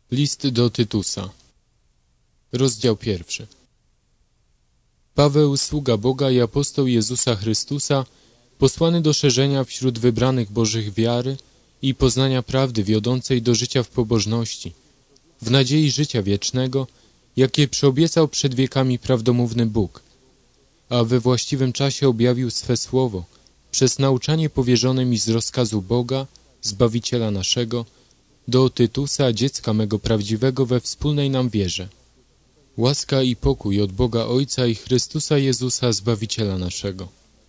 List do Tytusa. Rozdział 1. Paweł, sługa Boga i apostoł Jezusa Chrystusa, posłany do szerzenia wśród wybranych Bożych wiary i poznania prawdy wiodącej do życia w pobożności, w nadziei życia wiecznego, jakie przyobiecał przed wiekami prawdomówny Bóg, a we właściwym czasie objawił swe słowo przez nauczanie powierzone mi z rozkazu Boga, Zbawiciela naszego, do Tytusa, dziecka mego prawdziwego we wspólnej nam wierze. Łaska i pokój od Boga Ojca i Chrystusa Jezusa, Zbawiciela naszego.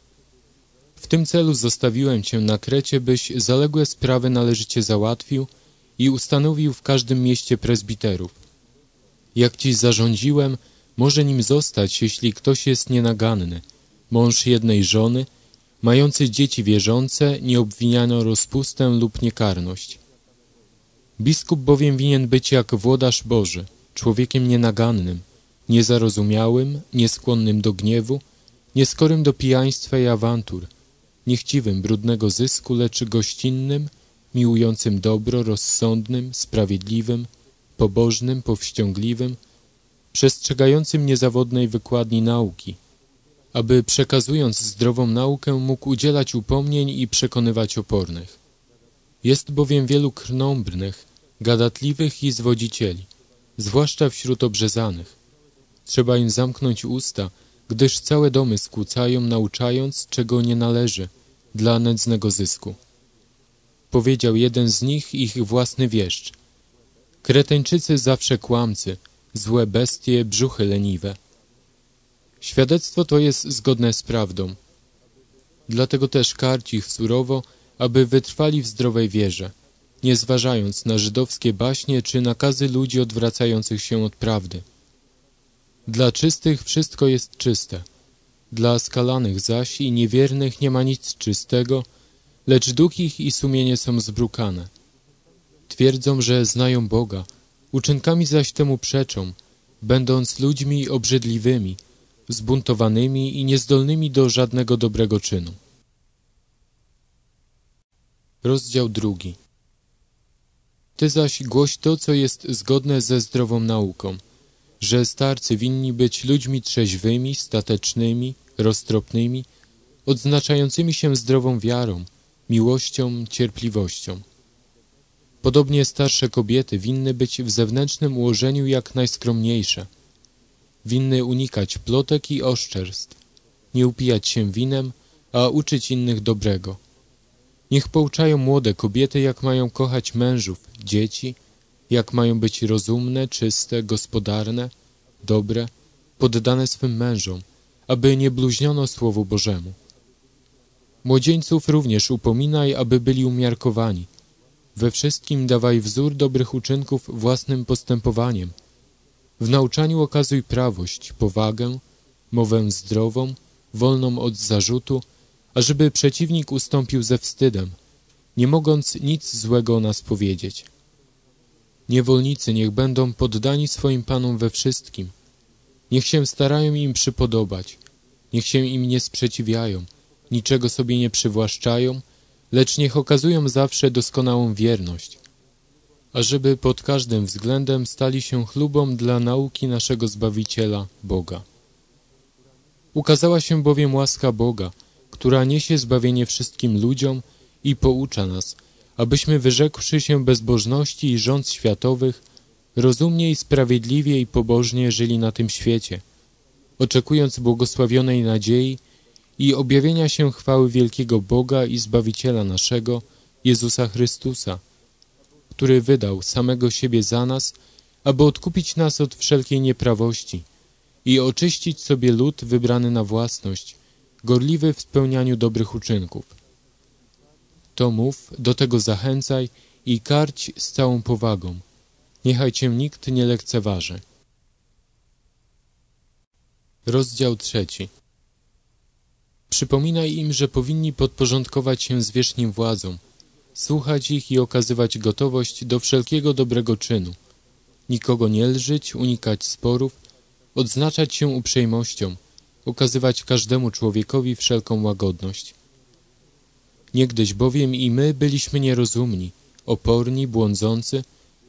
W tym celu zostawiłem Cię na Krecie, byś zaległe sprawy należycie załatwił i ustanowił w każdym mieście prezbiterów. Jak Ci zarządziłem, może nim zostać, jeśli ktoś jest nienaganny, mąż jednej żony, mający dzieci wierzące, nieobwiniano rozpustę lub niekarność. Biskup bowiem winien być jak włodarz Boży, człowiekiem nienagannym, niezarozumiałym, nieskłonnym do gniewu, nieskorym do pijaństwa i awantur, niechciwym brudnego zysku, lecz gościnnym, miłującym dobro, rozsądnym, sprawiedliwym, pobożnym, powściągliwym, przestrzegającym niezawodnej wykładni nauki, aby przekazując zdrową naukę mógł udzielać upomnień i przekonywać opornych. Jest bowiem wielu krnąbrnych, gadatliwych i zwodzicieli, zwłaszcza wśród obrzezanych. Trzeba im zamknąć usta, gdyż całe domy skłócają, nauczając, czego nie należy, dla nędznego zysku. Powiedział jeden z nich, ich własny wieszcz: Kreteńczycy zawsze kłamcy, złe bestie, brzuchy leniwe. Świadectwo to jest zgodne z prawdą. Dlatego też karć ich surowo, aby wytrwali w zdrowej wierze, nie zważając na żydowskie baśnie czy nakazy ludzi odwracających się od prawdy. Dla czystych wszystko jest czyste, dla skalanych zaś i niewiernych nie ma nic czystego, lecz duch ich i sumienie są zbrukane. Twierdzą, że znają Boga, uczynkami zaś temu przeczą, będąc ludźmi obrzydliwymi, zbuntowanymi i niezdolnymi do żadnego dobrego czynu. Rozdział 2. Ty zaś głoś to, co jest zgodne ze zdrową nauką, że starcy winni być ludźmi trzeźwymi, statecznymi, roztropnymi, odznaczającymi się zdrową wiarą, miłością, cierpliwością. Podobnie starsze kobiety winny być w zewnętrznym ułożeniu jak najskromniejsze. Winny unikać plotek i oszczerstw, nie upijać się winem, a uczyć innych dobrego. Niech pouczają młode kobiety, jak mają kochać mężów, dzieci, jak mają być rozumne, czyste, gospodarne, dobre, poddane swym mężom, aby nie bluźniono Słowu Bożemu. Młodzieńców również upominaj, aby byli umiarkowani. We wszystkim dawaj wzór dobrych uczynków własnym postępowaniem. W nauczaniu okazuj prawość, powagę, mowę zdrową, wolną od zarzutu, ażeby przeciwnik ustąpił ze wstydem, nie mogąc nic złego o nas powiedzieć. Niewolnicy niech będą poddani swoim panom we wszystkim. Niech się starają im przypodobać, niech się im nie sprzeciwiają, niczego sobie nie przywłaszczają, lecz niech okazują zawsze doskonałą wierność, ażeby pod każdym względem stali się chlubą dla nauki naszego Zbawiciela, Boga. Ukazała się bowiem łaska Boga, która niesie zbawienie wszystkim ludziom i poucza nas, abyśmy wyrzekłszy się bezbożności i rząd światowych, rozumnie i sprawiedliwie i pobożnie żyli na tym świecie, oczekując błogosławionej nadziei i objawienia się chwały wielkiego Boga i Zbawiciela naszego, Jezusa Chrystusa, który wydał samego siebie za nas, aby odkupić nas od wszelkiej nieprawości i oczyścić sobie lud wybrany na własność, gorliwy w spełnianiu dobrych uczynków. To mów, do tego zachęcaj i karć z całą powagą. Niechaj cię nikt nie lekceważy. Rozdział 3. Przypominaj im, że powinni podporządkować się zwierzchnim władzom, słuchać ich i okazywać gotowość do wszelkiego dobrego czynu, nikogo nie lżyć, unikać sporów, odznaczać się uprzejmością, okazywać każdemu człowiekowi wszelką łagodność. Niegdyś bowiem i my byliśmy nierozumni, oporni, błądzący,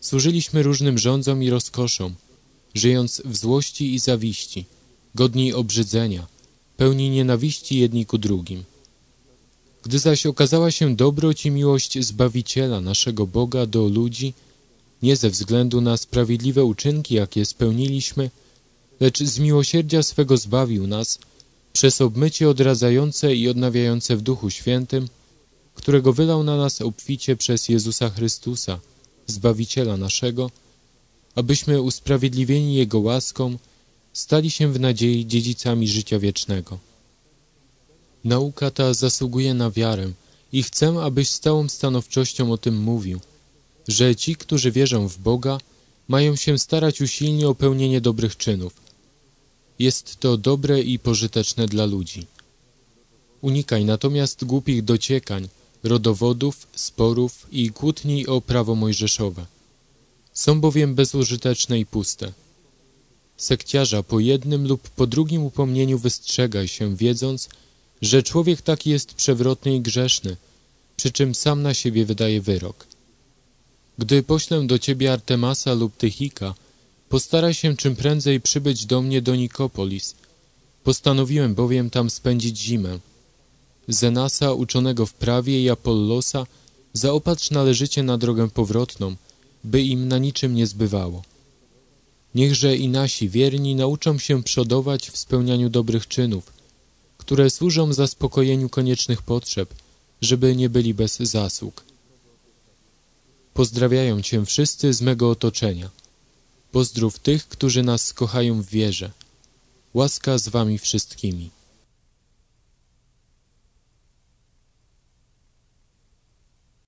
służyliśmy różnym rządzom i rozkoszom, żyjąc w złości i zawiści, godni obrzydzenia, pełni nienawiści jedni ku drugim. Gdy zaś okazała się dobroć i miłość Zbawiciela, naszego Boga, do ludzi, nie ze względu na sprawiedliwe uczynki, jakie spełniliśmy, lecz z miłosierdzia swego zbawił nas przez obmycie odradzające i odnawiające w Duchu Świętym, którego wylał na nas obficie przez Jezusa Chrystusa, Zbawiciela naszego, abyśmy usprawiedliwieni Jego łaską stali się w nadziei dziedzicami życia wiecznego. Nauka ta zasługuje na wiarę i chcę, abyś z całą stanowczością o tym mówił, że ci, którzy wierzą w Boga, mają się starać usilnie o pełnienie dobrych czynów. Jest to dobre i pożyteczne dla ludzi. Unikaj natomiast głupich dociekań, rodowodów, sporów i kłótni o prawo mojżeszowe. Są bowiem bezużyteczne i puste. Sekciarza po jednym lub po drugim upomnieniu wystrzegaj się, wiedząc, że człowiek taki jest przewrotny i grzeszny, przy czym sam na siebie wydaje wyrok. Gdy poślę do ciebie Artemasa lub Tychika, postaraj się czym prędzej przybyć do mnie do Nikopolis. Postanowiłem bowiem tam spędzić zimę. Zenasa, uczonego w prawie, i Apollosa zaopatrz należycie na drogę powrotną, by im na niczym nie zbywało. Niechże i nasi wierni nauczą się przodować w spełnianiu dobrych czynów, które służą zaspokojeniu koniecznych potrzeb, żeby nie byli bez zasług. Pozdrawiają cię wszyscy z mego otoczenia. Pozdrów tych, którzy nas kochają w wierze. Łaska z wami wszystkimi.